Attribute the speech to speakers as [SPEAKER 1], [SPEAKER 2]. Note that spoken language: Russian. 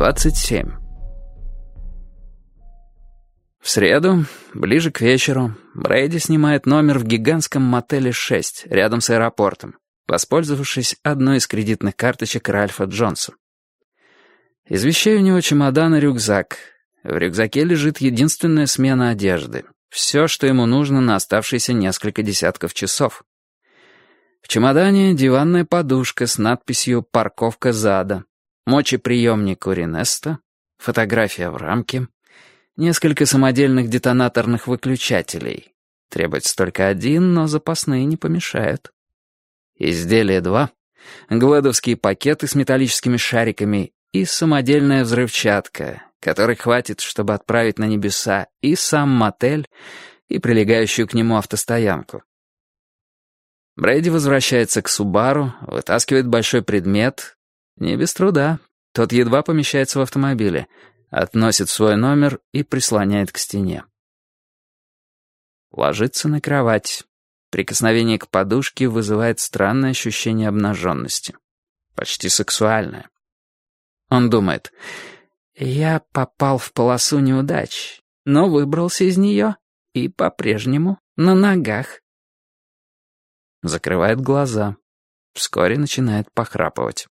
[SPEAKER 1] 27. В среду, ближе к вечеру, Брейди снимает номер в гигантском мотеле 6 рядом с аэропортом, воспользовавшись одной из кредитных карточек Ральфа Джонса. Из вещей у него чемодан и рюкзак. В рюкзаке лежит единственная смена одежды. Все, что ему нужно на оставшиеся несколько десятков часов. В чемодане диванная подушка с надписью «Парковка зада», мочеприемник у Ринеста, фотография в рамке, несколько самодельных детонаторных выключателей. Требуется только один, но запасные не помешают. Изделие 2, глэдовские пакеты с металлическими шариками и самодельная взрывчатка, которой хватит, чтобы отправить на небеса и сам мотель, и прилегающую к нему автостоянку. Брейди возвращается к Субару, вытаскивает большой предмет. Не без труда. Тот едва помещается в автомобиле. Относит свой номер и прислоняет к стене. Ложится на кровать. Прикосновение к подушке вызывает странное ощущение обнаженности. Почти сексуальное. Он думает: «Я попал в полосу неудач, но выбрался из нее и по-прежнему на ногах». Закрывает глаза. Вскоре начинает похрапывать.